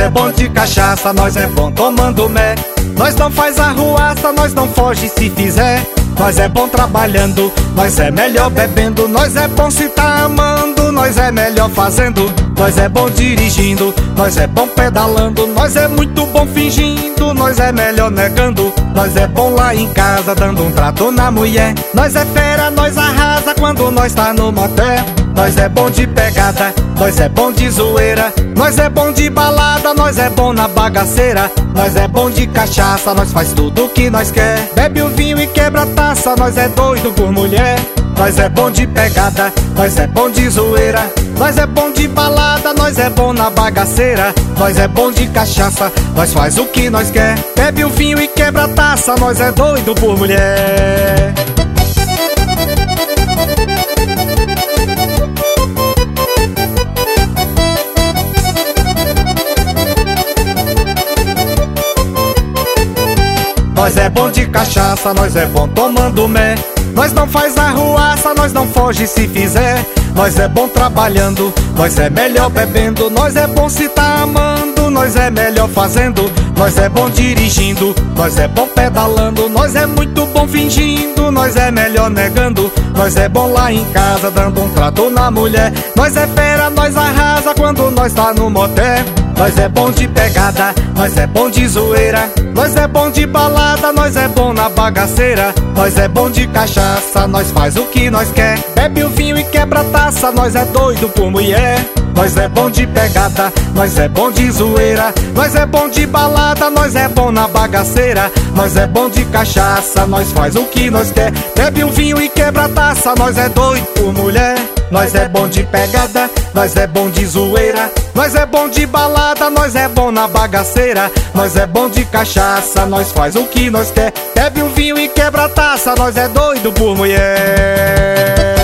é bom de cachaça, nós é bom tomando mé. Nós não faz arruaça, nós não foge se fizer. Nós é bom trabalhando, nós é melhor bebendo. Nós é bom se tá amando, nós é melhor fazendo. Nós é bom dirigindo, nós é bom pedalando. Nós é muito bom fingindo, nós é melhor negando. Nós é bom lá em casa dando um trato na mulher. Nós é fera, nós arrasa quando nós tá no motel. Nós é bom de pegada, nós é bom de zoeira. Nós é bom de balada, nós é bom na bagaceira. Nós é bom de cachaça, nós faz tudo o que nós quer. Bebe o vinho e quebra a taça, nós é doido por mulher. Nós é bom de pegada, nós é bom de zoeira. Nós é bom de balada, nós é bom na bagaceira. Nós é bom de cachaça, nós faz o que nós quer. Bebe o vinho e quebra a taça, nós é doido por mulher. Nós é bom de cachaça, nós é bom tomando mé. Nós não faz arruaça, nós não foge se fizer. Nós é bom trabalhando, nós é melhor bebendo. Nós é bom se tá amando, nós é melhor fazendo. Nós é bom dirigindo, nós é bom pedalando. Nós é muito bom fingindo, nós é melhor negando. Nós é bom lá em casa dando um trato na mulher. Nós é fera, nós arrasa quando nós tá no motel. Nós é bom de pegada, nós é bom de zoeira. Nós é bom de balada, nós é bom na bagaceira. Nós é bom de cachaça, nós faz o que nós quer. Bebe o vinho e quebra a taça, nós é doido por mulher. Nós é bom de pegada, nós é bom de zoeira. Nós é bom de balada, nós é bom na bagaceira. Nós é bom de cachaça, nós faz o que nós quer. Bebe o vinho e quebra a taça, nós é doido por mulher. Nós é bom de pegada, nós é bom de zoeira. Nós é bom de balada, nós é bom na bagaceira. Nós é bom de cachaça, nós faz o que nós quer. Bebe o vinho e quebra a taça, nós é doido por mulher.